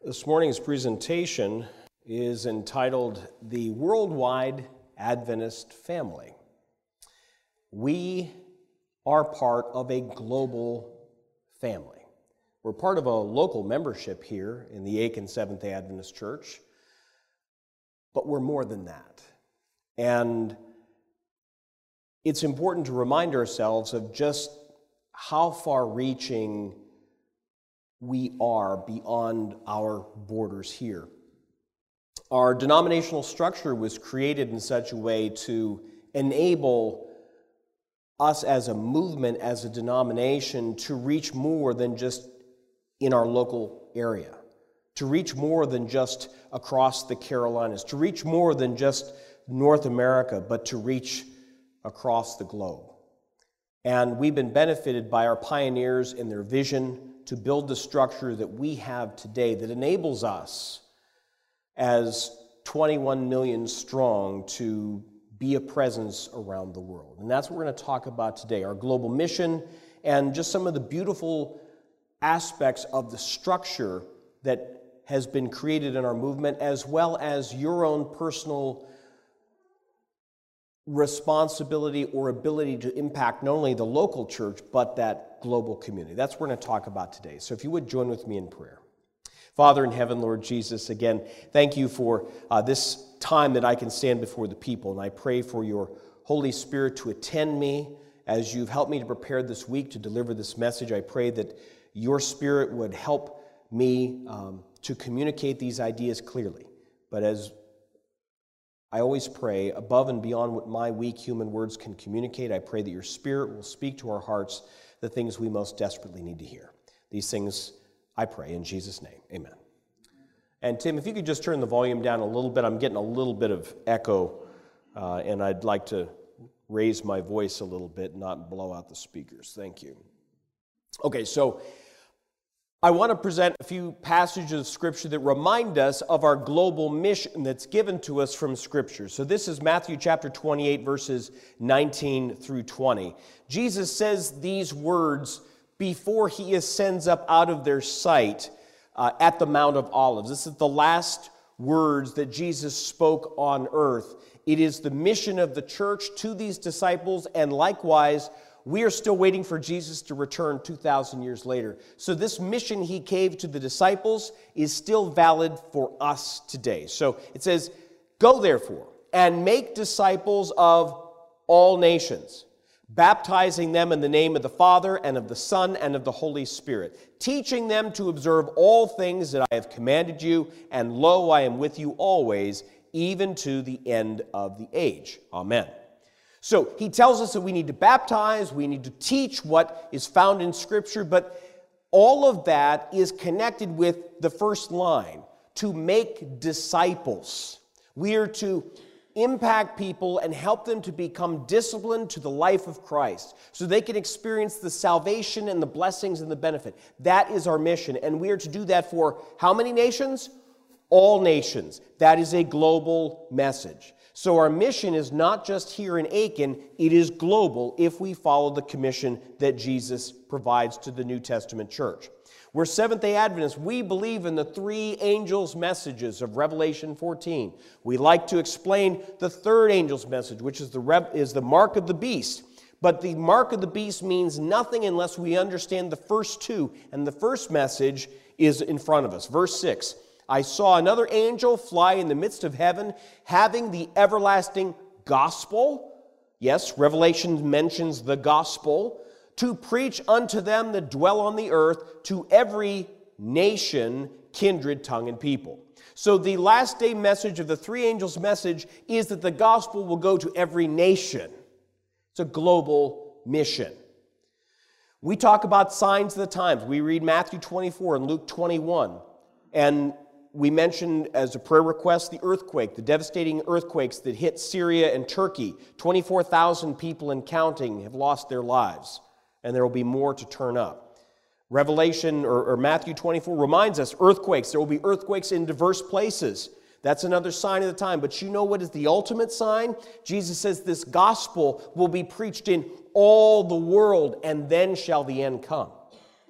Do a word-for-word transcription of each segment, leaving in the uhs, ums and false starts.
This morning's presentation is entitled The Worldwide Adventist Family. We are part of a global family. We're part of a local membership here in the Aiken Seventh-day Adventist Church, but we're more than that. And it's important to remind ourselves of just how far-reaching we are beyond our borders here. Our denominational structure was created in such a way to enable us as a movement, as a denomination, to reach more than just in our local area, to reach more than just across the Carolinas, to reach more than just North America, but to reach across the globe. And we've been benefited by our pioneers in their vision to build the structure that we have today that enables us as twenty-one million strong to be a presence around the world. And that's what we're going to talk about today, our global mission and just some of the beautiful aspects of the structure that has been created in our movement, as well as your own personal responsibility or ability to impact not only the local church, but that global community. That's what we're going to talk about today. So if you would join with me in prayer. Father in heaven, Lord Jesus, again, thank you for uh, this time that I can stand before the people, and I pray for your Holy Spirit to attend me as you've helped me to prepare this week to deliver this message. I pray that your Spirit would help me um, to communicate these ideas clearly. But as I always pray, above and beyond what my weak human words can communicate, I pray that your Spirit will speak to our hearts the things we most desperately need to hear. These things I pray in Jesus' name. Amen. And Tim, if you could just turn the volume down a little bit. I'm getting a little bit of echo, uh, and I'd like to raise my voice a little bit, not blow out the speakers. Thank you. Okay, so I want to present a few passages of Scripture that remind us of our global mission that's given to us from Scripture. So this is Matthew chapter twenty-eight, verses nineteen through twenty. Jesus says these words before he ascends up out of their sight uh, at the Mount of Olives. This is the last words that Jesus spoke on earth. It is the mission of the church to these disciples, and likewise, we are still waiting for Jesus to return two thousand years later. So this mission he gave to the disciples is still valid for us today. So it says, "Go therefore and make disciples of all nations, baptizing them in the name of the Father and of the Son and of the Holy Spirit, teaching them to observe all things that I have commanded you, and lo, I am with you always, even to the end of the age." Amen. So he tells us that we need to baptize, we need to teach what is found in Scripture, but all of that is connected with the first line, to make disciples. We are to impact people and help them to become disciplined to the life of Christ so they can experience the salvation and the blessings and the benefit. That is our mission, and we are to do that for how many nations? All nations. That is a global message. So our mission is not just here in Aiken, it is global if we follow the commission that Jesus provides to the New Testament church. We're Seventh-day Adventists. We believe in the three angels' messages of Revelation fourteen. We like to explain the third angel's message, which is the, rev- is the mark of the beast. But the mark of the beast means nothing unless we understand the first two. And the first message is in front of us. Verse six. "I saw another angel fly in the midst of heaven, having the everlasting gospel." Yes, Revelation mentions the gospel. "To preach unto them that dwell on the earth, to every nation, kindred, tongue, and people." So the last day message of the three angels' message is that the gospel will go to every nation. It's a global mission. We talk about signs of the times. We read Matthew twenty-four and Luke twenty-one. And we mentioned as a prayer request the earthquake, the devastating earthquakes that hit Syria and Turkey. twenty-four thousand people and counting have lost their lives, and there will be more to turn up. Revelation or, or Matthew twenty-four reminds us earthquakes. There will be earthquakes in diverse places. That's another sign of the time. But you know what is the ultimate sign? Jesus says this gospel will be preached in all the world, and then shall the end come.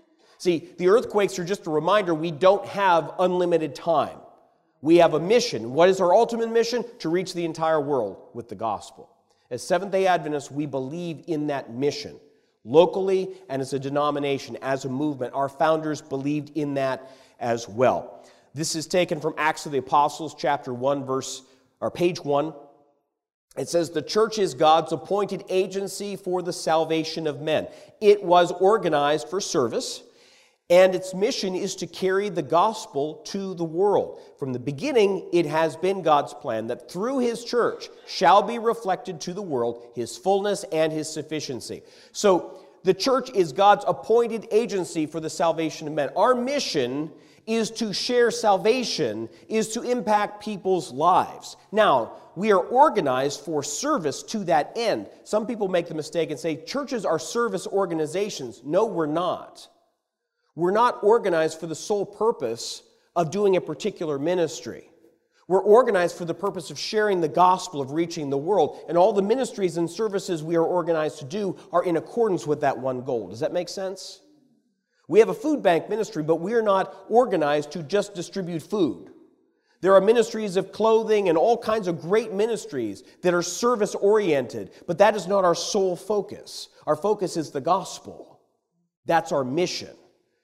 See, the earthquakes are just a reminder we don't have unlimited time. We have a mission. What is our ultimate mission? To reach the entire world with the gospel. As Seventh-day Adventists, we believe in that mission, locally and as a denomination, as a movement. Our founders believed in that as well. This is taken from Acts of the Apostles, chapter one, verse, or page one. It says, the church is God's appointed agency for the salvation of men. It was organized for service, and its mission is to carry the gospel to the world. From the beginning, it has been God's plan that through His church shall be reflected to the world His fullness and His sufficiency. So the church is God's appointed agency for the salvation of men. Our mission is to share salvation, is to impact people's lives. Now, we are organized for service to that end. Some people make the mistake and say churches are service organizations. No, we're not. We're not organized for the sole purpose of doing a particular ministry. We're organized for the purpose of sharing the gospel, of reaching the world. And all the ministries and services we are organized to do are in accordance with that one goal. Does that make sense? We have a food bank ministry, but we are not organized to just distribute food. There are ministries of clothing and all kinds of great ministries that are service-oriented, but that is not our sole focus. Our focus is the gospel. That's our mission.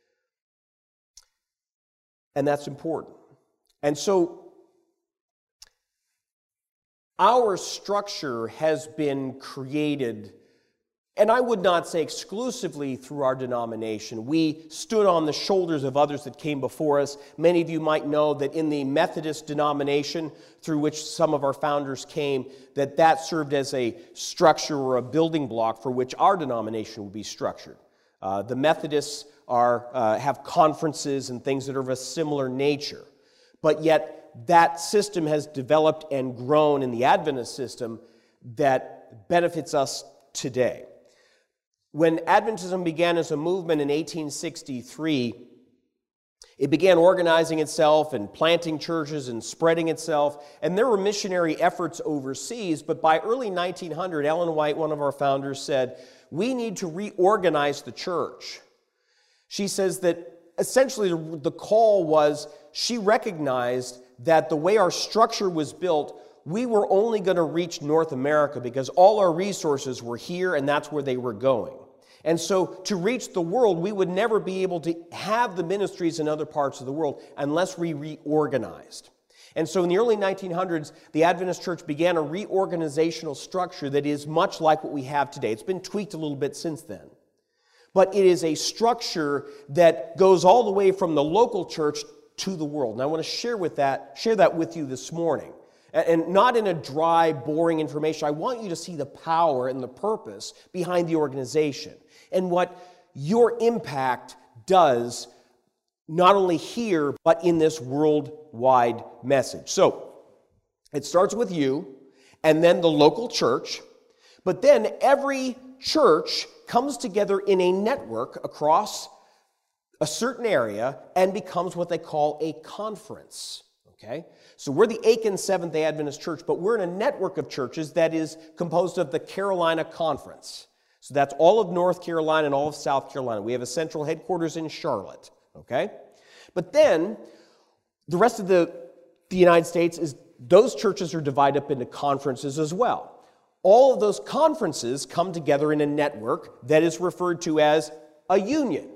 And that's important. And so our structure has been created, and I would not say exclusively through our denomination. We stood on the shoulders of others that came before us. Many of you might know that in the Methodist denomination, through which some of our founders came, that that served as a structure or a building block for which our denomination will be structured. Uh, the Methodists are uh, have conferences and things that are of a similar nature. But yet that system has developed and grown in the Adventist system that benefits us today. When Adventism began as a movement in eighteen sixty-three, it began organizing itself and planting churches and spreading itself, and there were missionary efforts overseas, but by early nineteen hundred, Ellen White, one of our founders, said, we need to reorganize the church. She says that essentially the call was, she recognized that the way our structure was built, we were only going to reach North America because all our resources were here and that's where they were going. And so to reach the world, we would never be able to have the ministries in other parts of the world unless we reorganized. And so in the early nineteen hundreds, the Adventist Church began a reorganizational structure that is much like what we have today. It's been tweaked a little bit since then. But it is a structure that goes all the way from the local church to the world. And I want to share with that, share that with you this morning. And not in a dry, boring information. I want you to see the power and the purpose behind the organization and what your impact does not only here, but in this worldwide message. So, it starts with you, and then the local church, but then every church comes together in a network across a certain area and becomes what they call a conference. Okay? So we're the Aiken Seventh-day Adventist Church, but we're in a network of churches that is composed of the Carolina Conference. So that's all of North Carolina and all of South Carolina. We have a central headquarters in Charlotte. Okay? But then the rest of the, the United States, is those churches are divided up into conferences as well. All of those conferences come together in a network that is referred to as a union.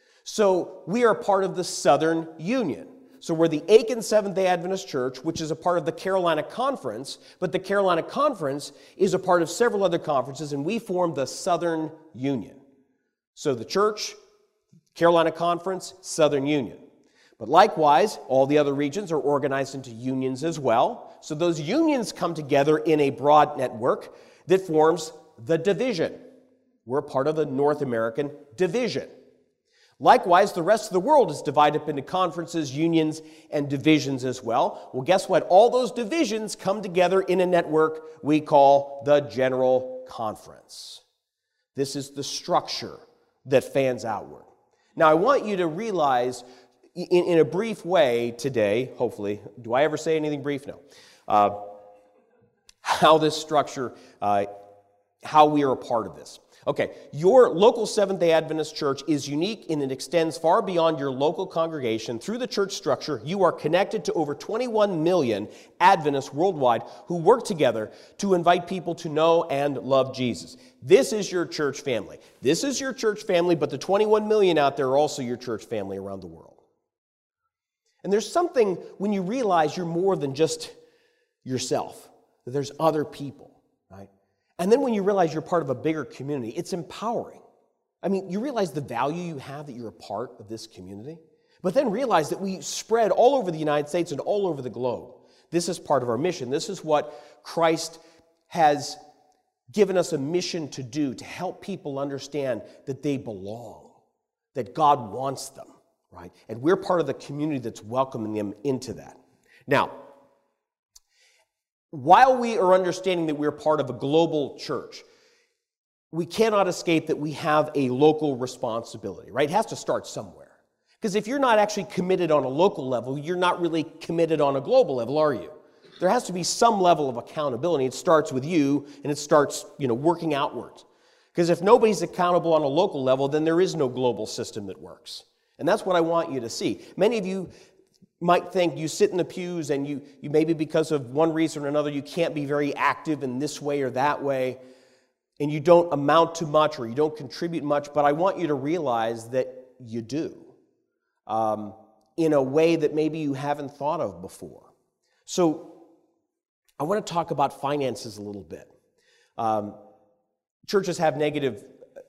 So we are part of the Southern Union. So we're the Aiken Seventh-day Adventist Church, which is a part of the Carolina Conference, but the Carolina Conference is a part of several other conferences, and we form the Southern Union. So the church, Carolina Conference, Southern Union. But likewise, all the other regions are organized into unions as well. So those unions come together in a broad network that forms the division. We're part of the North American division. Likewise, the rest of the world is divided up into conferences, unions, and divisions as well. Well, guess what? All those divisions come together in a network we call the General Conference. This is the structure that fans outward. Now, I want you to realize in, in a brief way today, hopefully, do I ever say anything brief? No. Uh, how this structure, uh, how we are a part of this. Okay, your local Seventh-day Adventist church is unique and it extends far beyond your local congregation. Through the church structure, you are connected to over twenty-one million Adventists worldwide who work together to invite people to know and love Jesus. This is your church family. This is your church family, but the twenty-one million out there are also your church family around the world. And there's something when you realize you're more than just yourself, that there's other people, right? And then when you realize you're part of a bigger community, it's empowering. I mean, you realize the value you have that you're a part of this community, but then realize that we spread all over the United States and all over the globe. This is part of our mission. This is what Christ has given us a mission to do, to help people understand that they belong, that God wants them, right? And we're part of the community that's welcoming them into that. Now, while we are understanding that we're part of a global church, we cannot escape that we have a local responsibility, right? It has to start somewhere. Because if you're not actually committed on a local level, you're not really committed on a global level, are you? There has to be some level of accountability. It starts with you, and it starts, you know, working outwards. Because if nobody's accountable on a local level, then there is no global system that works. And that's what I want you to see. Many of you might think you sit in the pews and you, you maybe because of one reason or another, you can't be very active in this way or that way, and you don't amount to much or you don't contribute much, but I want you to realize that you do um, in a way that maybe you haven't thought of before. So I want to talk about finances a little bit. Um, churches have negative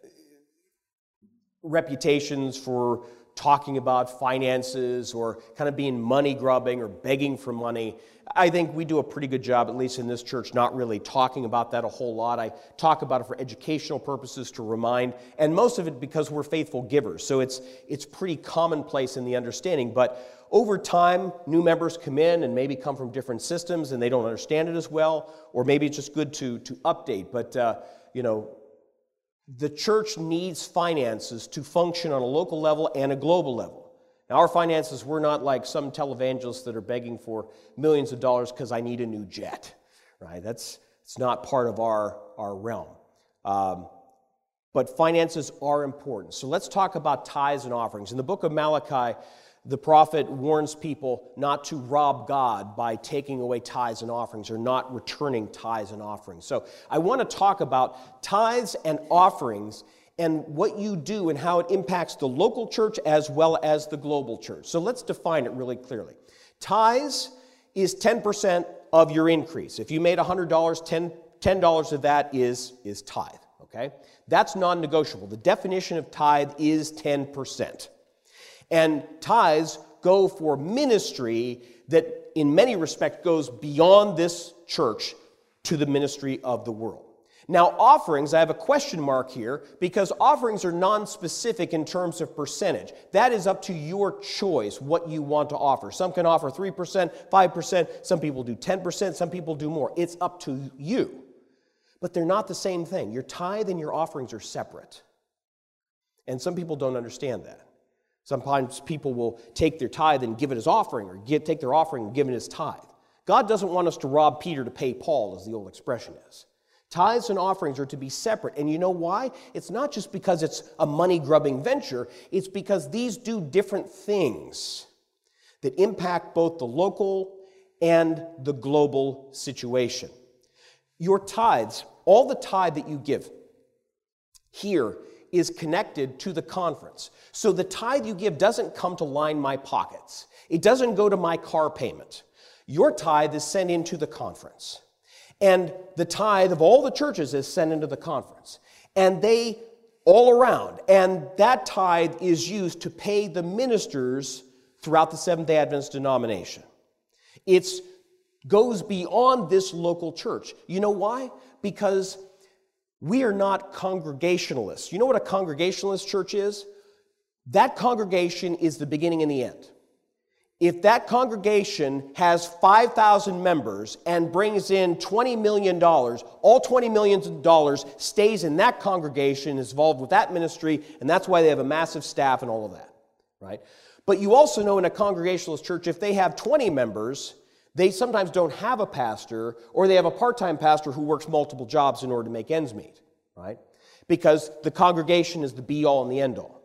reputations for talking about finances or kind of being money grubbing or begging for money. I think we do a pretty good job, at least in this church, not really talking about that a whole lot. I talk about it for educational purposes to remind, and most of it because we're faithful givers. So it's it's pretty commonplace in the understanding. But over time, new members come in and maybe come from different systems and they don't understand it as well, or maybe it's just good to, to update. But, uh, you know, the church needs finances to function on a local level and a global level. Now, our finances, we're not like some televangelists that are begging for millions of dollars because I need a new jet, right? That's it's not part of our, our realm. Um, but finances are important. So let's talk about tithes and offerings. In the book of Malachi, the prophet warns people not to rob God by taking away tithes and offerings or not returning tithes and offerings. So I want to talk about tithes and offerings and what you do and how it impacts the local church as well as the global church. So let's define it really clearly. Tithes is ten percent of your increase. If you made one hundred dollars, ten dollars of that is, is tithe, okay? That's non-negotiable. The definition of tithe is ten percent. And tithes go for ministry that in many respects goes beyond this church to the ministry of the world. Now, offerings, I have a question mark here because offerings are non-specific in terms of percentage. That is up to your choice what you want to offer. Some can offer three percent, five percent, some people do ten percent, some people do more. It's up to you. But they're not the same thing. Your tithe and your offerings are separate. And some people don't understand that. Sometimes people will take their tithe and give it as offering, or get, take their offering and give it as tithe. God doesn't want us to rob Peter to pay Paul, as the old expression is. Tithes and offerings are to be separate. And you know why? It's not just because it's a money-grubbing venture. It's because these do different things that impact both the local and the global situation. Your tithes, all the tithe that you give here is connected to the conference. So the tithe you give doesn't come to line my pockets. It doesn't go to my car payment. Your tithe is sent into the conference. And the tithe of all the churches is sent into the conference. And they all around. And that tithe is used to pay the ministers throughout the Seventh-day Adventist denomination. It goes beyond this local church. You know why? Because we are not congregationalists. You know what a congregationalist church is? That congregation is the beginning and the end. If that congregation has five thousand members and brings in twenty million dollars, all twenty million dollars stays in that congregation, is involved with that ministry, and that's why they have a massive staff and all of that, right? But you also know in a congregationalist church, if they have twenty members, they sometimes don't have a pastor, or they have a part-time pastor who works multiple jobs in order to make ends meet, right? because the congregation is the be-all and the end-all.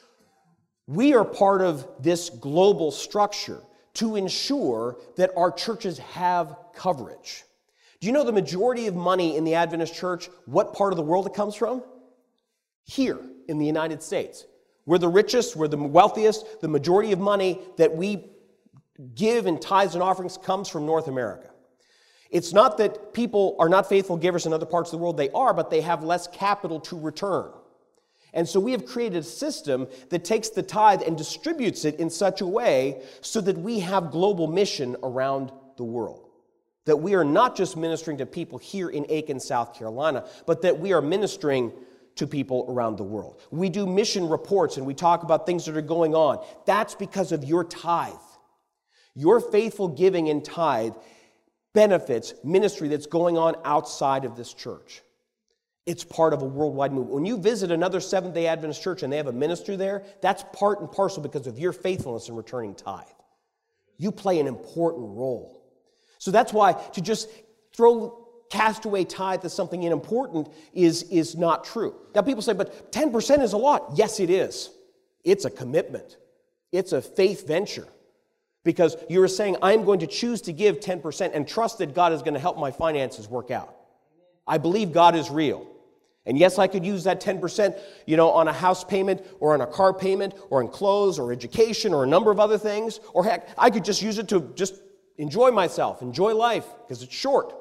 We are part of this global structure to ensure that our churches have coverage. Do you know the majority of money in the Adventist church, what part of the world it comes from? Here in the United States. We're the richest, we're the wealthiest. The majority of money that we give in tithes and offerings comes from North America. It's not that people are not faithful givers in other parts of the world. They are, but they have less capital to return. And so we have created a system that takes the tithe and distributes it in such a way so that we have global mission around the world. That we are not just ministering to people here in Aiken, South Carolina, but that we are ministering to people around the world. We do mission reports and we talk about things that are going on. That's because of your tithe. Your faithful giving in tithe benefits ministry that's going on outside of this church. It's part of a worldwide movement. When you visit another Seventh-day Adventist church and they have a ministry there, that's part and parcel because of your faithfulness in returning tithe. You play an important role. So that's why to just throw cast away tithe as something unimportant is, is not true. Now people say, but ten percent is a lot. Yes, it is. It's a commitment. It's a faith venture. Because you're saying, I'm going to choose to give ten percent and trust that God is going to help my finances work out. I believe God is real. And yes, I could use that ten percent, you know, on a house payment or on a car payment or in clothes or education or a number of other things. Or heck, I could just use it to just enjoy myself, enjoy life, because it's short.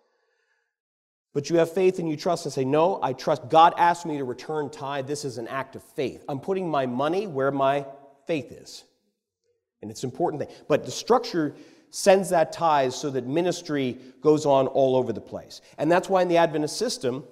But you have faith and you trust and say, no, I trust. God asked me to return tithe. This is an act of faith. I'm putting my money where my faith is. And it's an important thing. But the structure sends that tithe so that ministry goes on all over the place. And that's why in the Adventist system,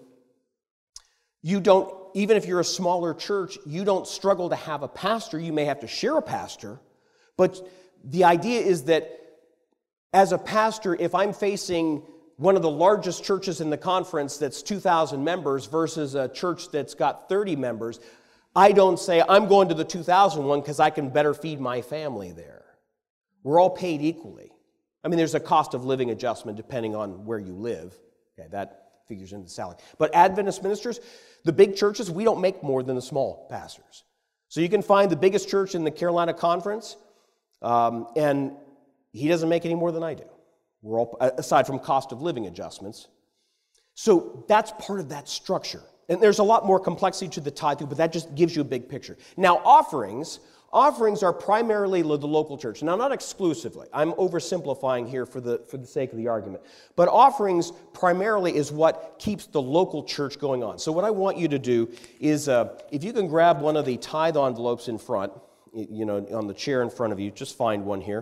you don't, even if you're a smaller church, you don't struggle to have a pastor. You may have to share a pastor. But the idea is that as a pastor, if I'm facing one of the largest churches in the conference that's two thousand members versus a church that's got thirty members, I don't say, I'm going to the two thousand one because I can better feed my family there. We're all paid equally. I mean, there's a cost of living adjustment depending on where you live. Okay, that figures into the salary. But Adventist ministers, the big churches, we don't make more than the small pastors. So you can find the biggest church in the Carolina Conference, um, and he doesn't make any more than I do. We're all, aside from cost of living adjustments. So that's part of that structure. And there's a lot more complexity to the tithe, but that just gives you a big picture. Now, offerings, offerings are primarily the local church. Now, not exclusively. I'm oversimplifying here for the, for the sake of the argument. But offerings primarily is what keeps the local church going on. So what I want you to do is, uh, if you can grab one of the tithe envelopes in front, you know, on the chair in front of you, just find one here.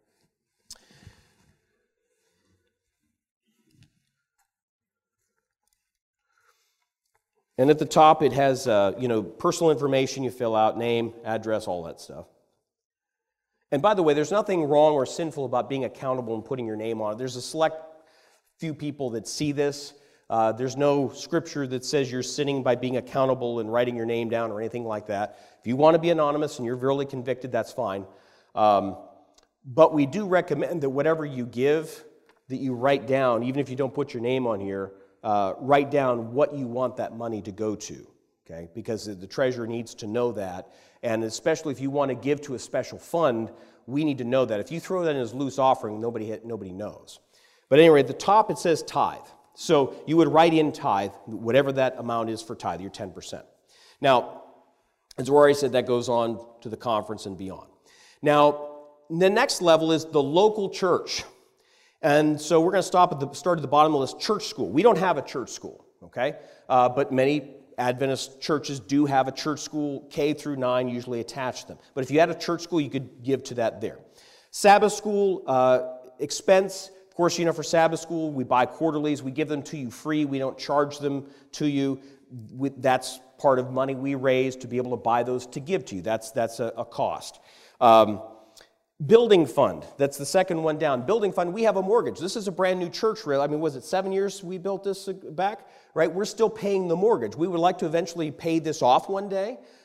And at the top, it has, uh, you know, personal information you fill out, name, address, all that stuff. And by the way, there's nothing wrong or sinful about being accountable and putting your name on it. There's a select few people that see this. Uh, there's no scripture that says you're sinning by being accountable and writing your name down or anything like that. If you want to be anonymous and you're really convicted, that's fine. Um, but we do recommend that whatever you give, that you write down, even if you don't put your name on here, Uh, write down what you want that money to go to, okay? Because the treasurer needs to know that, and especially if you want to give to a special fund, we need to know that. If you throw that in as loose offering, nobody nobody knows. But anyway, at the top it says tithe. So you would write in tithe, whatever that amount is for tithe, your ten percent. Now, as Rory said, that goes on to the conference and beyond. Now, the next level is the local church. And so we're going to stop at the start at the bottom of the list, church school. We don't have a church school, okay? Uh, but many Adventist churches do have a church school, K through nine usually attached to them. But if you had a church school, you could give to that there. Sabbath school uh, expense, of course, you know, for Sabbath school, we buy quarterlies. We give them to you free. We don't charge them to you. That's part of money we raise to be able to buy those to give to you. That's, that's a, a cost. Um, Building fund, that's the second one down. Building fund, we have a mortgage. This is a brand new church, really. I mean, was it seven years we built this back? Right? We're still paying the mortgage. We would like to eventually pay this off one day,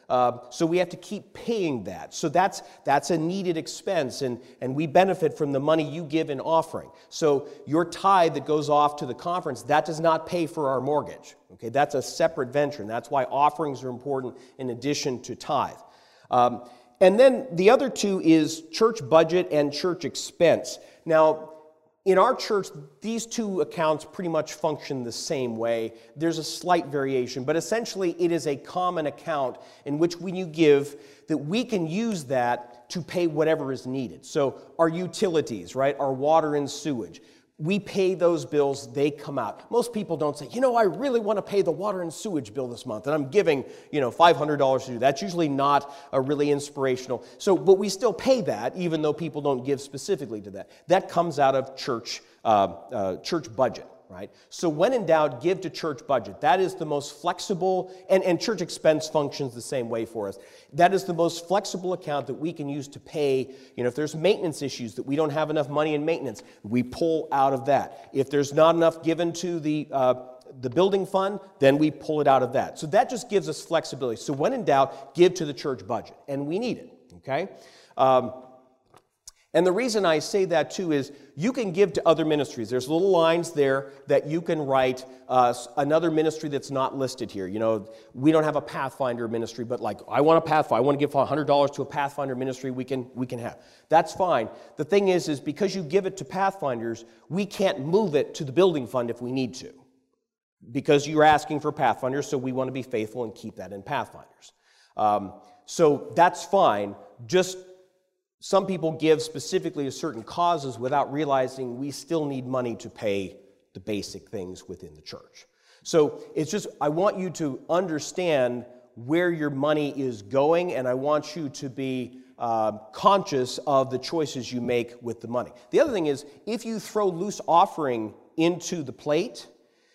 Uh, so we have to keep paying that. So that's that's a needed expense, and, and we benefit from the money you give in offering. So your tithe that goes off to the conference, that does not pay for our mortgage. Okay, that's a separate venture, and that's why offerings are important in addition to tithe. Um, and then the other two is church budget and church expense. Now, in our church, these two accounts pretty much function the same way. There's a slight variation, but essentially it is a common account in which when you give, that we can use that to pay whatever is needed. So our utilities, right, our water and sewage, we pay those bills, they come out. Most people don't say, you know, I really want to pay the water and sewage bill this month, and I'm giving, you know, five hundred dollars to do that. That's usually not a really inspirational. So, but we still pay that, even though people don't give specifically to that. That comes out of church, uh, uh, church budget, right? So when in doubt, give to church budget. That is the most flexible, and, and church expense functions the same way for us. That is the most flexible account that we can use to pay, you know, if there's maintenance issues that we don't have enough money in maintenance, we pull out of that. If there's not enough given to the uh, the building fund, then we pull it out of that. So that just gives us flexibility. So when in doubt, give to the church budget, and we need it, okay? Um, And the reason I say that too is you can give to other ministries. There's little lines there that you can write uh, another ministry that's not listed here. You know, we don't have a Pathfinder ministry, but like I want a Pathfinder, I want to give one hundred dollars to a Pathfinder ministry, we can we can have. That's fine. The thing is, is because you give it to Pathfinders, we can't move it to the building fund if we need to. Because you're asking for Pathfinders, so we want to be faithful and keep that in Pathfinders. Um, so that's fine. Just some people give specifically to certain causes without realizing we still need money to pay the basic things within the church. So it's just, I want you to understand where your money is going, and I want you to be uh, conscious of the choices you make with the money. The other thing is, if you throw loose offering into the plate,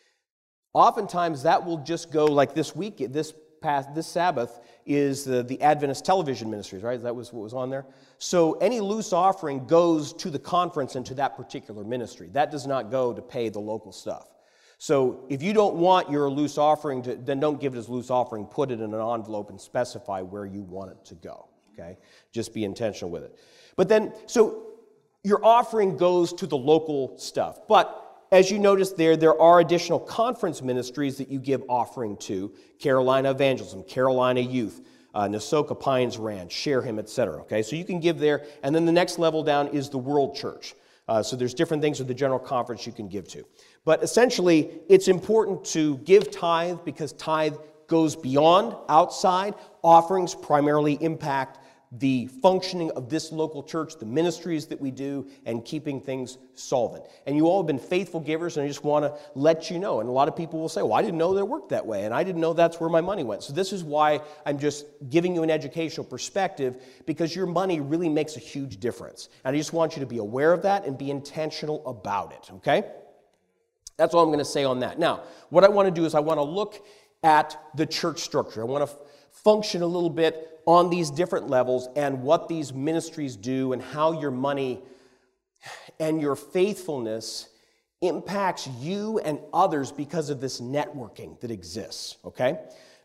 oftentimes that will just go like this week, this past, this Sabbath, is the, the Adventist Television Ministries, right? That was what was on there. So any loose offering goes to the conference and to that particular ministry. That does not go to pay the local stuff. So if you don't want your loose offering, to, then don't give it as loose offering. Put it in an envelope and specify where you want it to go, okay? Just be intentional with it. But then, so your offering goes to the local stuff. But as you notice there, there are additional conference ministries that you give offering to. Carolina Evangelism, Carolina Youth, uh, Nasoka Pines Ranch, Share Him, et cetera. Okay, so you can give there. And then the next level down is the World Church. Uh, so there's different things with the general conference you can give to. But essentially, it's important to give tithe because tithe goes beyond, outside. Offerings primarily impact the functioning of this local church, the ministries that we do, and keeping things solvent. And you all have been faithful givers, and I just want to let you know. And a lot of people will say, well, I didn't know that it worked that way, and I didn't know that's where my money went. So this is why I'm just giving you an educational perspective, because your money really makes a huge difference. And I just want you to be aware of that and be intentional about it, okay? That's all I'm going to say on that. Now, what I want to do is I want to look at the church structure. I want to function a little bit on these different levels and what these ministries do and how your money and your faithfulness impacts you and others because of this networking that exists, okay?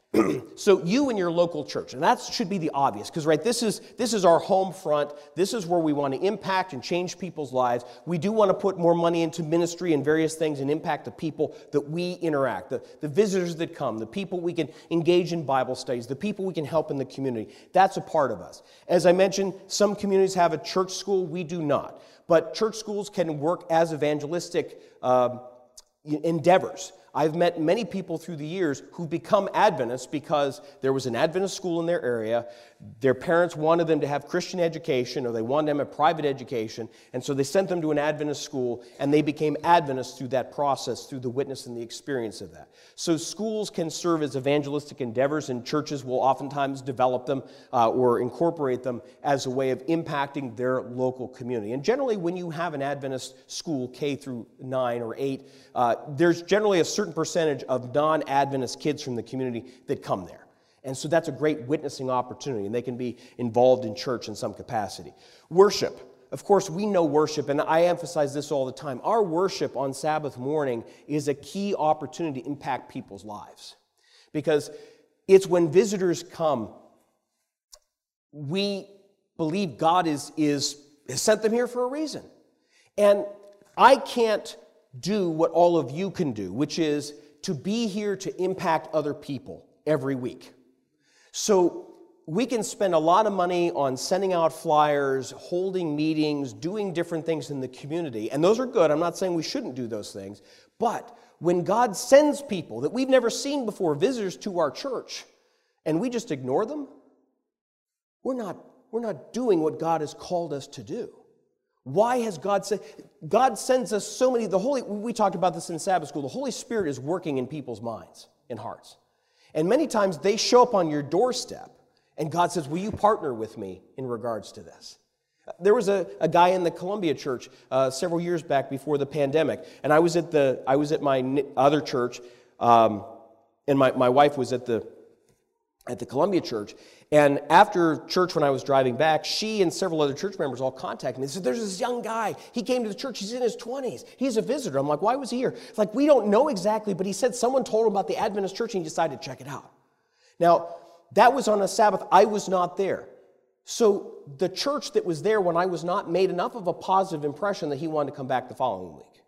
So you and your local church, and that should be the obvious, because right, this is this is our home front. This is where we want to impact and change people's lives. We do want to put more money into ministry and various things and impact the people that we interact, the, the visitors that come, the people we can engage in Bible studies, the people we can help in the community. That's a part of us. As I mentioned, some communities have a church school. We do not. But church schools can work as evangelistic uh, endeavors. I've met many people through the years who've become Adventists because there was an Adventist school in their area. Their parents wanted them to have Christian education, or they wanted them a private education, and so they sent them to an Adventist school, and they became Adventists through that process, through the witness and the experience of that. So schools can serve as evangelistic endeavors, and churches will oftentimes develop them uh, or incorporate them as a way of impacting their local community. And generally, when you have an Adventist school, K through nine or eight, uh, there's generally a certain percentage of non-Adventist kids from the community that come there. And so that's a great witnessing opportunity, and they can be involved in church in some capacity. Worship. Of course, we know worship, and I emphasize this all the time. Our worship on Sabbath morning is a key opportunity to impact people's lives. Because it's when visitors come we believe God is, is, has sent them here for a reason. And I can't do what all of you can do, which is to be here to impact other people every week. So we can spend a lot of money on sending out flyers, holding meetings, doing different things in the community, and those are good. I'm not saying we shouldn't do those things, but when God sends people that we've never seen before, visitors to our church, and we just ignore them, we're not, we're not doing what God has called us to do. Why has God said, God sends us so many, the Holy, we talked about this in Sabbath school, the Holy Spirit is working in people's minds and hearts. And many times they show up on your doorstep, and God says, will you partner with me in regards to this? There was a, a guy in the Columbia church uh, several years back before the pandemic, and I was at the I was at my other church, um, and my, my wife was at the at the Columbia church. And after church, when I was driving back, she and several other church members all contacted me. They said, there's this young guy. He came to the church. He's in his twenties. He's a visitor. I'm like, why was he here? It's like, we don't know exactly, but he said someone told him about the Adventist church, and he decided to check it out. Now, that was on a Sabbath. I was not there. So the church that was there when I was not made enough of a positive impression that he wanted to come back the following week.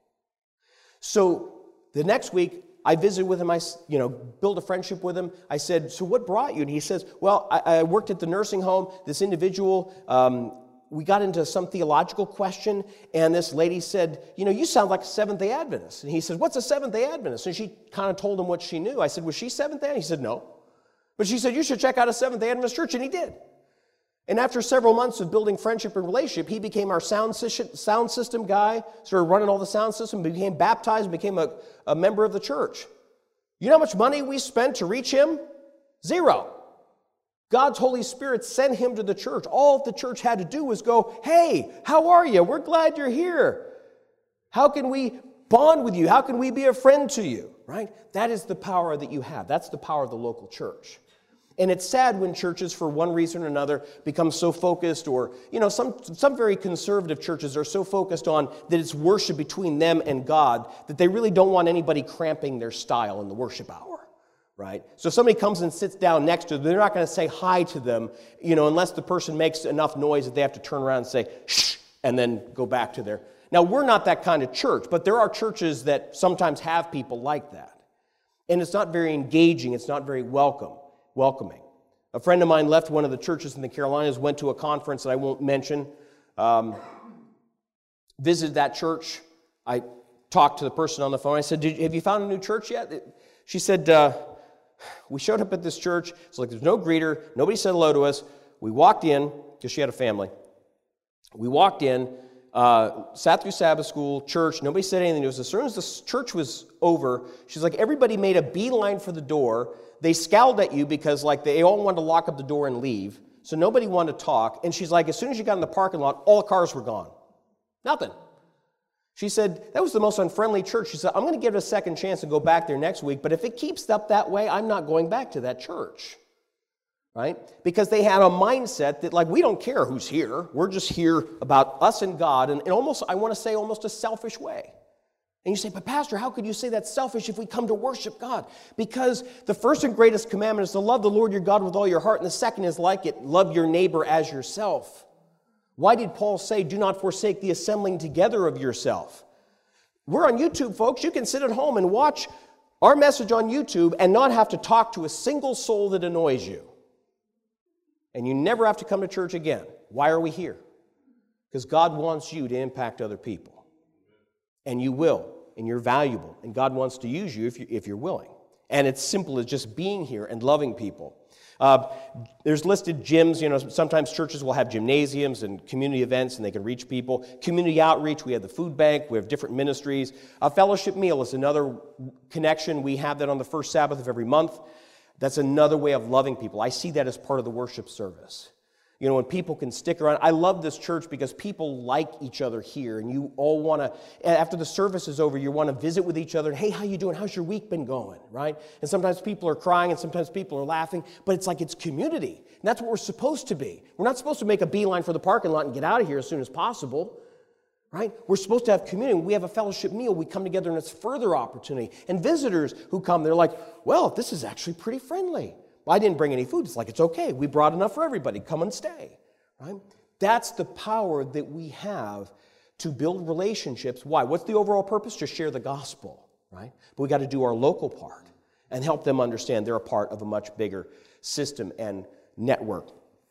So the next week, I visited with him, I you know, built a friendship with him. I said, so what brought you? And he says, well, I, I worked at the nursing home. This individual, um, we got into some theological question, and this lady said, you know, you sound like a Seventh-day Adventist. And he said, what's a Seventh-day Adventist? And she kind of told him what she knew. I said, was she Seventh-day? He said, no. But she said, you should check out a Seventh-day Adventist church, and he did. And after several months of building friendship and relationship, he became our sound system, sound system guy, started running all the sound system, became baptized, became a, a member of the church. You know how much money we spent to reach him? Zero. God's Holy Spirit sent him to the church. All the church had to do was go, hey, how are you? We're glad you're here. How can we bond with you? How can we be a friend to you? Right? That is the power that you have. That's the power of the local church. And it's sad when churches, for one reason or another, become so focused, or, you know, some, some very conservative churches are so focused on that it's worship between them and God that they really don't want anybody cramping their style in the worship hour, right? So if somebody comes and sits down next to them, they're not going to say hi to them, you know, unless the person makes enough noise that they have to turn around and say, shh, and then go back to their... Now, we're not that kind of church, but there are churches that sometimes have people like that. And it's not very engaging. It's not very welcome. welcoming. A friend of mine left one of the churches in the Carolinas, went to a conference that I won't mention, um, visited that church. I talked to the person on the phone. I said, Did, have you found a new church yet? She said, uh, we showed up at this church. It's like there's no greeter. Nobody said hello to us. We walked in, because she had a family. We walked in, uh, sat through Sabbath school, church. Nobody said anything to us. As soon as the church was over, she's like, everybody made a beeline for the door. They scowled at you because like they all wanted to lock up the door and leave. So nobody wanted to talk. And she's like, as soon as you got in the parking lot, all the cars were gone. Nothing. She said, that was the most unfriendly church. She said, I'm going to give it a second chance and go back there next week. But if it keeps up that way, I'm not going back to that church. Right? Because they had a mindset that like, we don't care who's here. We're just here about us and God. And, and almost, I want to say almost a selfish way. And you say, but Pastor, how could you say that's selfish if we come to worship God? Because the first and greatest commandment is to love the Lord your God with all your heart, and the second is like it, love your neighbor as yourself. Why did Paul say, do not forsake the assembling together of yourself? We're on YouTube, folks. You can sit at home and watch our message on YouTube and not have to talk to a single soul that annoys you. And you never have to come to church again. Why are we here? Because God wants you to impact other people. And you will, and you're valuable, and God wants to use you if, you if you're willing. And it's simple as just being here and loving people. Uh, there's listed gyms. You know, sometimes churches will have gymnasiums and community events, and they can reach people. Community outreach, we have the food bank, we have different ministries. A fellowship meal is another connection. We have that on the first Sabbath of every month. That's another way of loving people. I see that as part of the worship service. You know, when people can stick around. I love this church because people like each other here, and you all want to, after the service is over, you want to visit with each other. And, hey, how you doing? How's your week been going? Right? And sometimes people are crying, and sometimes people are laughing, but it's like it's community. And that's what we're supposed to be. We're not supposed to make a beeline for the parking lot and get out of here as soon as possible. Right? We're supposed to have community. We have a fellowship meal. We come together, and it's further opportunity. And visitors who come, they're like, well, this is actually pretty friendly. Well, I didn't bring any food. It's like, it's okay. We brought enough for everybody. Come and stay. Right? That's the power that we have to build relationships. Why? What's the overall purpose? To share the gospel. Right? But we got to do our local part and help them understand they're a part of a much bigger system and network.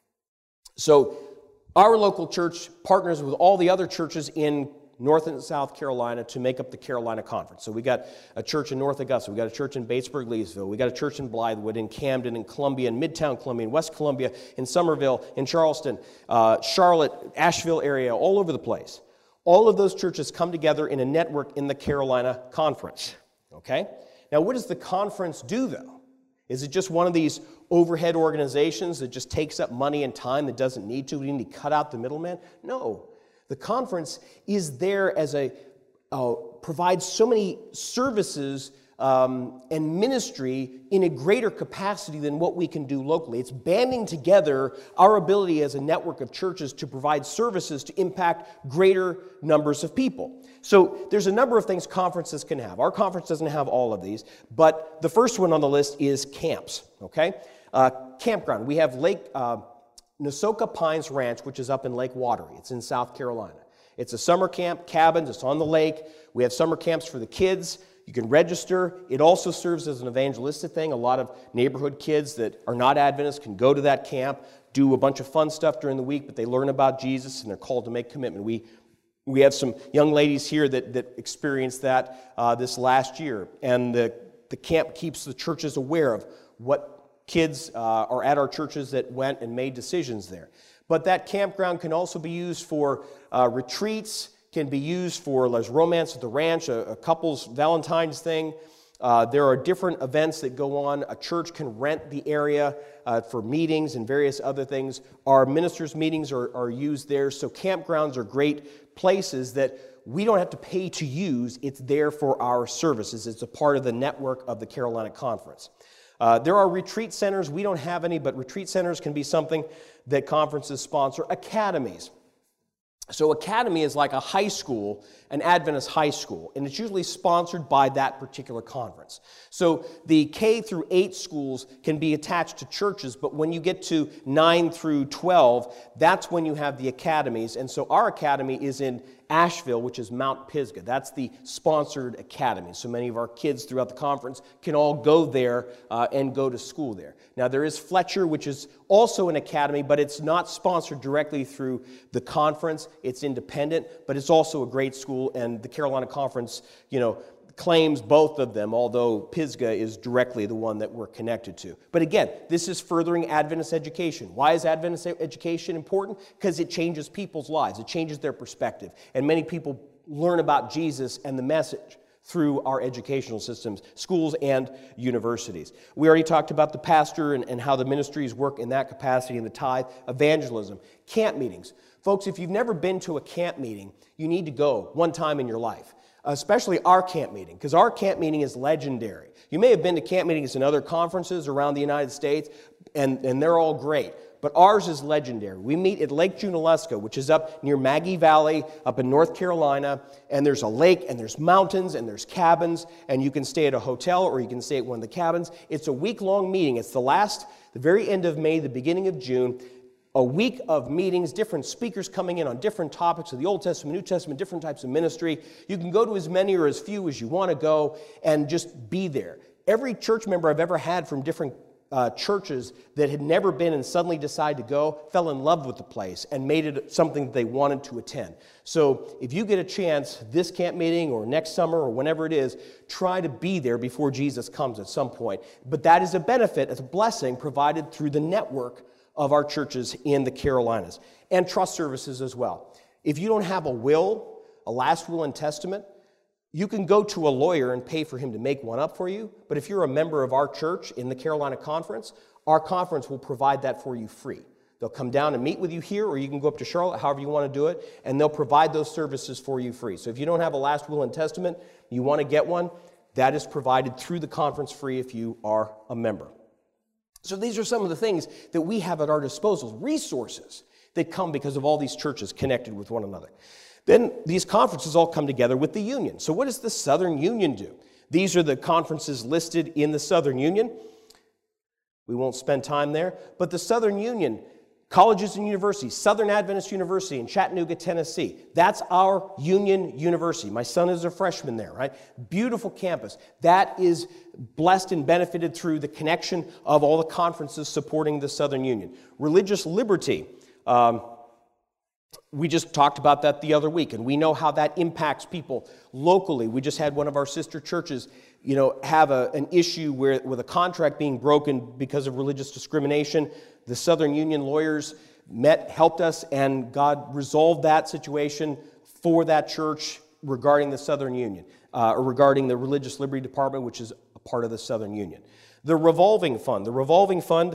So our local church partners with all the other churches in North and South Carolina to make up the Carolina Conference. So we got a church in North Augusta, we got a church in Batesburg, Leesville, we got a church in Blythewood, in Camden, in Columbia, in Midtown Columbia, in West Columbia, in Somerville, in Charleston, uh, Charlotte, Asheville area, all over the place. All of those churches come together in a network in the Carolina Conference. Okay? Now, what does the conference do, though? Is it just one of these overhead organizations that just takes up money and time that doesn't need to? We need to cut out the middleman? No. The conference is there as a, uh, provides so many services um, and ministry in a greater capacity than what we can do locally. It's banding together our ability as a network of churches to provide services to impact greater numbers of people. So there's a number of things conferences can have. Our conference doesn't have all of these, but the first one on the list is camps, okay? Uh, campground. We have Lake... Uh, Nasoka Pines Ranch, which is up in Lake Watery. It's in South Carolina. It's a summer camp, cabins, it's on the lake. We have summer camps for the kids. You can register. It also serves as an evangelistic thing. A lot of neighborhood kids that are not Adventists can go to that camp, do a bunch of fun stuff during the week, but they learn about Jesus and they're called to make commitment. We we have some young ladies here that, that experienced that uh, this last year, and the, the camp keeps the churches aware of what kids uh, are at our churches that went and made decisions there. But that campground can also be used for uh, retreats, can be used for Les Romance at the Ranch, a, a couple's Valentine's thing. Uh, there are different events that go on. A church can rent the area uh, for meetings and various other things. Our ministers' meetings are, are used there. So campgrounds are great places that we don't have to pay to use. It's there for our services. It's a part of the network of the Carolina Conference. Uh, there are retreat centers. We don't have any, but retreat centers can be something that conferences sponsor. Academies. So academy is like a high school, an Adventist high school, and it's usually sponsored by that particular conference. So the K through eight schools can be attached to churches, but when you get to nine through twelve, that's when you have the academies. And so our academy is in Asheville, which is Mount Pisgah. That's the sponsored academy. So many of our kids throughout the conference can all go there uh, and go to school there. Now there is Fletcher, which is also an academy, but it's not sponsored directly through the conference. It's independent, but it's also a great school, and the Carolina Conference, you know, claims both of them, although Pisgah is directly the one that we're connected to. But again, this is furthering Adventist education. Why is Adventist education important? Because it changes people's lives. It changes their perspective. And many people learn about Jesus and the message through our educational systems, schools and universities. We already talked about the pastor and, and how the ministries work in that capacity, in the tithe, evangelism, camp meetings. Folks, if you've never been to a camp meeting, you need to go one time in your life. Especially our camp meeting, because our camp meeting is legendary. You may have been to camp meetings in other conferences around the United States, and, and they're all great. But ours is legendary. We meet at Lake Junaluska, which is up near Maggie Valley, up in North Carolina, and there's a lake, and there's mountains, and there's cabins, and you can stay at a hotel, or you can stay at one of the cabins. It's a week-long meeting. It's the last, the very end of May, the beginning of June. A week of meetings, different speakers coming in on different topics of the Old Testament, New Testament, different types of ministry. You can go to as many or as few as you want to go and just be there. Every church member I've ever had from different uh, churches that had never been and suddenly decided to go fell in love with the place and made it something that they wanted to attend. So if you get a chance this camp meeting or next summer or whenever it is, try to be there before Jesus comes at some point. But that is a benefit, it's a blessing provided through the network of our churches in the Carolinas, and trust services as well. If you don't have a will, a last will and testament, you can go to a lawyer and pay for him to make one up for you, but if you're a member of our church in the Carolina Conference, our conference will provide that for you free. They'll come down and meet with you here, or you can go up to Charlotte, however you want to do it, and they'll provide those services for you free. So if you don't have a last will and testament, you want to get one, that is provided through the conference free if you are a member. So these are some of the things that we have at our disposal, resources that come because of all these churches connected with one another. Then these conferences all come together with the Union. So what does the Southern Union do? These are the conferences listed in the Southern Union. We won't spend time there. But the Southern Union, colleges and universities, Southern Adventist University in Chattanooga, Tennessee. That's our Union University. My son is a freshman there, right? Beautiful campus. That is blessed and benefited through the connection of all the conferences supporting the Southern Union. Religious liberty. Um, we just talked about that the other week, and we know how that impacts people locally. We just had one of our sister churches, you know, have a, an issue where with a contract being broken because of religious discrimination. The Southern Union lawyers met, helped us, and God resolved that situation for that church regarding the Southern Union, uh, or regarding the Religious Liberty Department, which is a part of the Southern Union. The revolving fund. The revolving fund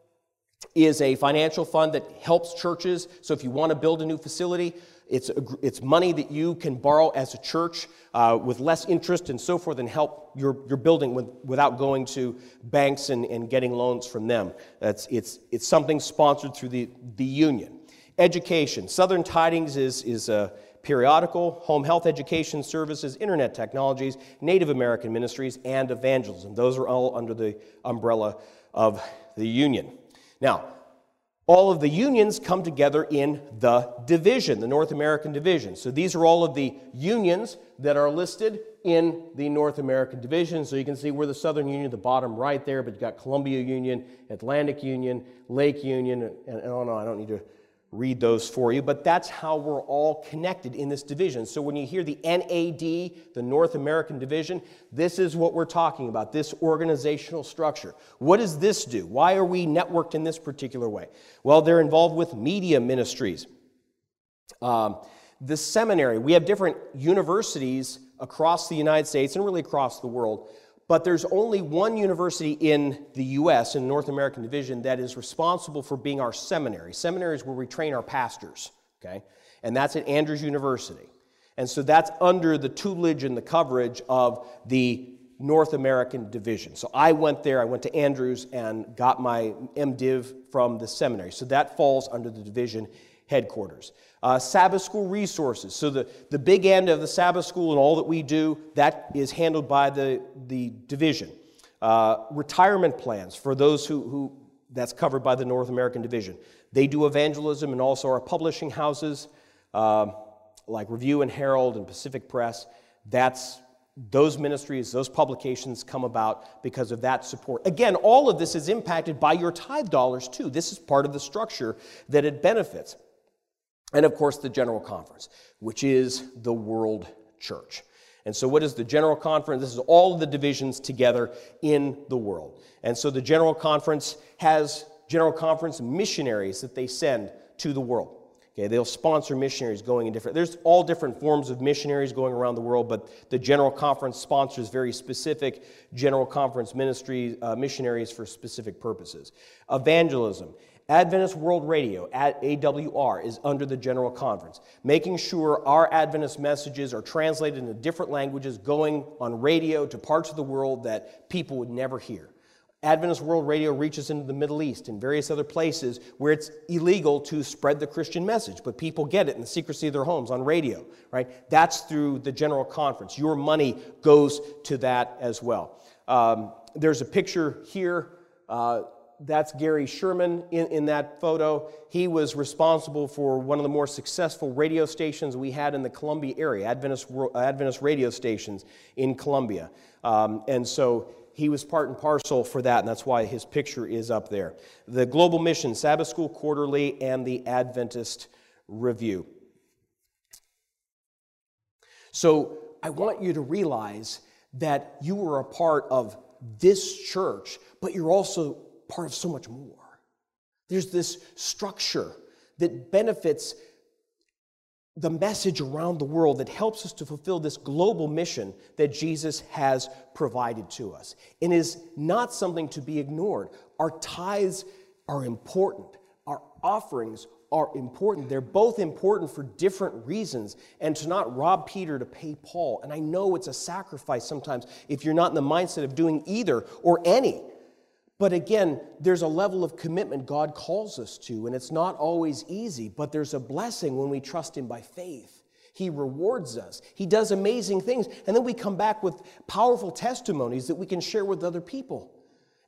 is a financial fund that helps churches. So if you want to build a new facility, it's, a, it's money that you can borrow as a church uh, with less interest and so forth, and help your, your building with, without going to banks and, and getting loans from them. That's, it's, it's something sponsored through the, the union. Education. Southern Tidings is, is a periodical, home health education services, internet technologies, Native American ministries, and evangelism. Those are all under the umbrella of the union. Now, all of the unions come together in the division, the North American division. So these are all of the unions that are listed in the North American division. So you can see we're the Southern Union, the bottom right there, but you've got Columbia Union, Atlantic Union, Lake Union, and, and oh no, I don't need to read those for you, but that's how we're all connected in this division. So when you hear the N A D, the North American Division, this is what we're talking about, this organizational structure. What does this do? Why are we networked in this particular way? Well, they're involved with media ministries. Um, the seminary, we have different universities across the United States and really across the world, but there's only one university in the U S, in the North American Division, that is responsible for being our seminary. Seminary is where we train our pastors, okay? And that's at Andrews University. And so that's under the tutelage and the coverage of the North American Division. So I went there, I went to Andrews and got my MDiv from the seminary. So that falls under the division headquarters. Uh, Sabbath School resources. So the, the big end of the Sabbath School and all that we do, that is handled by the, the division. Uh, retirement plans for those who, who, that's covered by the North American Division. They do evangelism, and also our publishing houses, uh, like Review and Herald and Pacific Press. That's those ministries, those publications come about because of that support. Again, all of this is impacted by your tithe dollars too. This is part of the structure that it benefits. And of course, the General Conference, which is the world church. And so what is the General Conference? This is all of the divisions together in the world. And so the General Conference has General Conference missionaries that they send to the world. Okay, they'll sponsor missionaries going in different, there's all different forms of missionaries going around the world, but the General Conference sponsors very specific General Conference ministry, uh, missionaries for specific purposes. Evangelism. Adventist World Radio, A W R, is under the General Conference, making sure our Adventist messages are translated into different languages, going on radio to parts of the world that people would never hear. Adventist World Radio reaches into the Middle East and various other places where it's illegal to spread the Christian message, but people get it in the secrecy of their homes on radio, right? That's through the General Conference. Your money goes to that as well. Um, there's a picture here. Uh, That's Gary Sherman in, in that photo. He was responsible for one of the more successful radio stations we had in the Columbia area, Adventist, Adventist radio stations in Columbia. Um, and so he was part and parcel for that, and that's why his picture is up there. The Global Mission, Sabbath School Quarterly, and the Adventist Review. So I want you to realize that you are a part of this church, but you're also part of so much more. There's this structure that benefits the message around the world, that helps us to fulfill this global mission that Jesus has provided to us. And is not something to be ignored. Our tithes are important. Our offerings are important. They're both important for different reasons, and to not rob Peter to pay Paul. And I know it's a sacrifice sometimes if you're not in the mindset of doing either or any. But again, there's a level of commitment God calls us to, and it's not always easy, but there's a blessing when we trust Him by faith. He rewards us. He does amazing things, and then we come back with powerful testimonies that we can share with other people.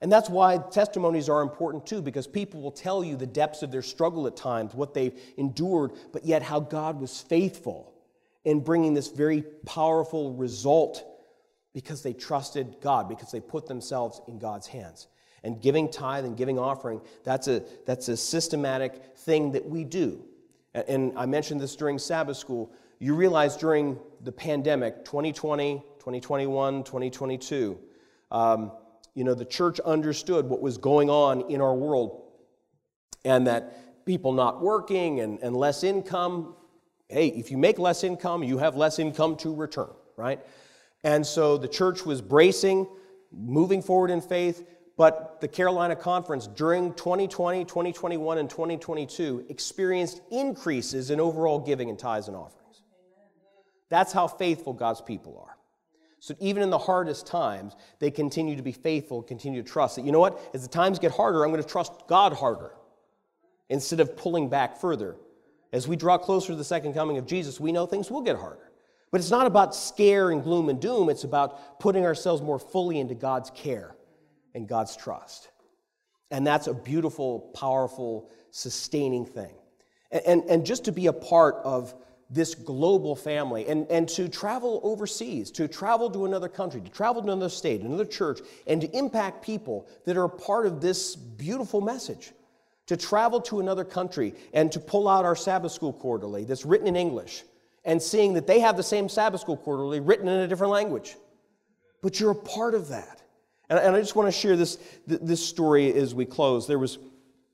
And that's why testimonies are important too, because people will tell you the depths of their struggle at times, what they've endured, but yet how God was faithful in bringing this very powerful result because they trusted God, because they put themselves in God's hands. And giving tithe and giving offering, that's a, that's a systematic thing that we do. And I mentioned this during Sabbath school. You realize during the pandemic, twenty twenty, twenty twenty-one, twenty twenty-two, um, you know, the church understood what was going on in our world, and that people not working and, and less income, hey, if you make less income, you have less income to return, right? And so the church was bracing, moving forward in faith, but the Carolina Conference during twenty twenty, twenty twenty-one, and twenty twenty-two experienced increases in overall giving and tithes and offerings. That's how faithful God's people are. So even in the hardest times, they continue to be faithful, continue to trust that, you know what, as the times get harder, I'm going to trust God harder instead of pulling back further. As we draw closer to the second coming of Jesus, we know things will get harder. But it's not about scare and gloom and doom. It's about putting ourselves more fully into God's care and God's trust. And that's a beautiful, powerful, sustaining thing. And, and, and just to be a part of this global family, and, and to travel overseas, to travel to another country, to travel to another state, another church, and to impact people that are a part of this beautiful message. To travel to another country and to pull out our Sabbath School Quarterly that's written in English and seeing that they have the same Sabbath School Quarterly written in a different language. But you're a part of that. And, and I just want to share this, this story as we close. There was...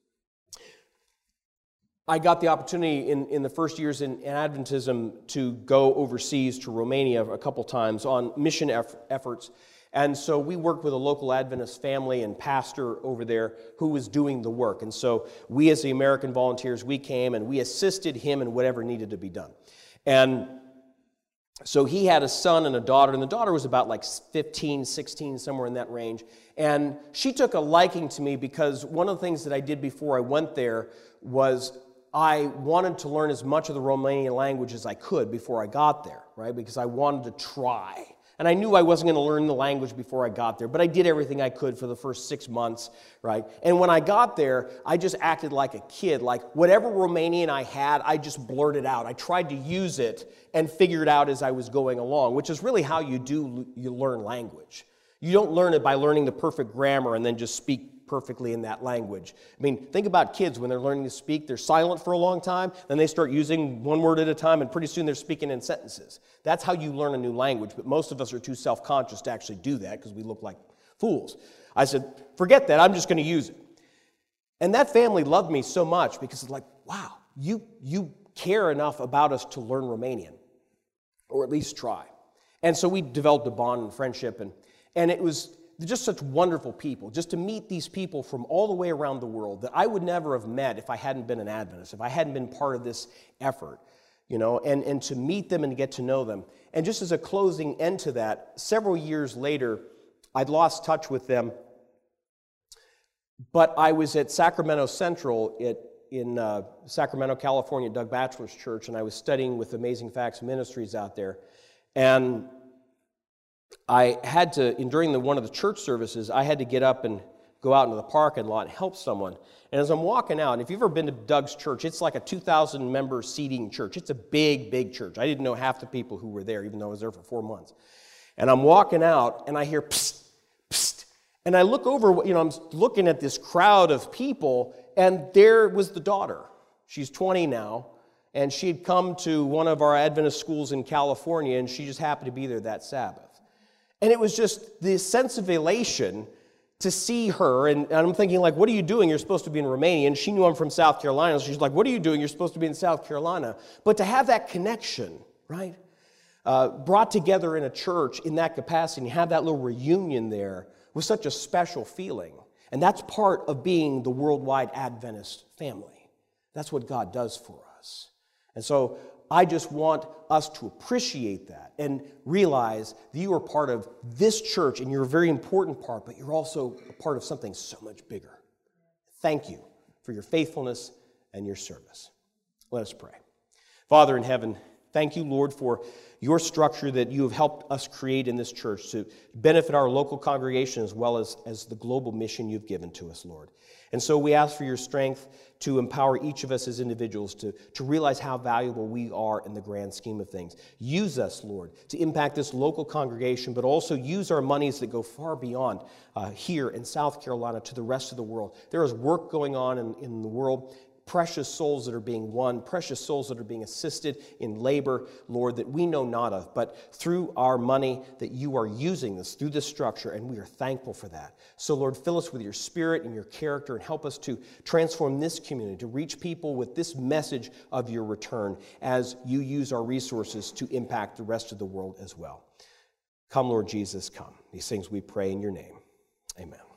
I got the opportunity in, in the first years in, in Adventism to go overseas to Romania a couple times on mission eff- efforts. And so we worked with a local Adventist family and pastor over there who was doing the work. And so we as the American volunteers, we came and we assisted him in whatever needed to be done. And so he had a son and a daughter, and the daughter was about like fifteen, sixteen, somewhere in that range. And she took a liking to me because one of the things that I did before I went there was I wanted to learn as much of the Romanian language as I could before I got there, right? Because I wanted to try. And I knew I wasn't going to learn the language before I got there, but I did everything I could for the first six months, right? And when I got there, I just acted like a kid. Like whatever Romanian I had, I just blurted out. I tried to use it and figure it out as I was going along, which is really how you do you learn language. You don't learn it by learning the perfect grammar and then just speak perfectly in that language. I mean, think about kids when they're learning to speak. They're silent for a long time, then they start using one word at a time, and pretty soon they're speaking in sentences. That's how you learn a new language, but most of us are too self-conscious to actually do that because we look like fools. I said, forget that, I'm just going to use it. And that family loved me so much because it's like, wow, you, you care enough about us to learn Romanian, or at least try. And so we developed a bond and friendship, and, and it was They're just such wonderful people, just to meet these people from all the way around the world that I would never have met if I hadn't been an Adventist, if I hadn't been part of this effort, you know, and, and to meet them and get to know them. And just as a closing end to that, several years later, I'd lost touch with them, but I was at Sacramento Central at, in uh, Sacramento, California, Doug Batchelor's church, and I was studying with Amazing Facts Ministries out there. And I had to, in, during the, one of the church services, I had to get up and go out into the parking lot and help someone. And as I'm walking out, and if you've ever been to Doug's church, it's like a two thousand member seating church. It's a big, big church. I didn't know half the people who were there, even though I was there for four months. And I'm walking out, and I hear psst, psst. And I look over, you know, I'm looking at this crowd of people, and there was the daughter. She's twenty now, and she had come to one of our Adventist schools in California, and she just happened to be there that Sabbath. And it was just this sense of elation to see her, and, and I'm thinking, like, what are you doing? You're supposed to be in Romania. And she knew I'm from South Carolina, so she's like, what are you doing? You're supposed to be in South Carolina. But to have that connection, right, uh, brought together in a church in that capacity, and have that little reunion there was such a special feeling. And that's part of being the worldwide Adventist family. That's what God does for us. And so I just want us to appreciate that and realize that you are part of this church, and you're a very important part, but you're also a part of something so much bigger. Thank you for your faithfulness and your service. Let us pray. Father in heaven, Thank you, Lord, for your structure that you have helped us create in this church to benefit our local congregation as well as, as the global mission you've given to us, Lord. And so we ask for your strength to empower each of us as individuals to, to realize how valuable we are in the grand scheme of things. Use us, Lord, to impact this local congregation, but also use our monies that go far beyond uh, here in South Carolina to the rest of the world. There is work going on in, in the world. Precious souls that are being won, precious souls that are being assisted in labor, Lord, that we know not of, but through our money that you are using this, through this structure, and we are thankful for that. So, Lord, fill us with your spirit and your character and help us to transform this community, to reach people with this message of your return as you use our resources to impact the rest of the world as well. Come, Lord Jesus, come. These things we pray in your name. Amen.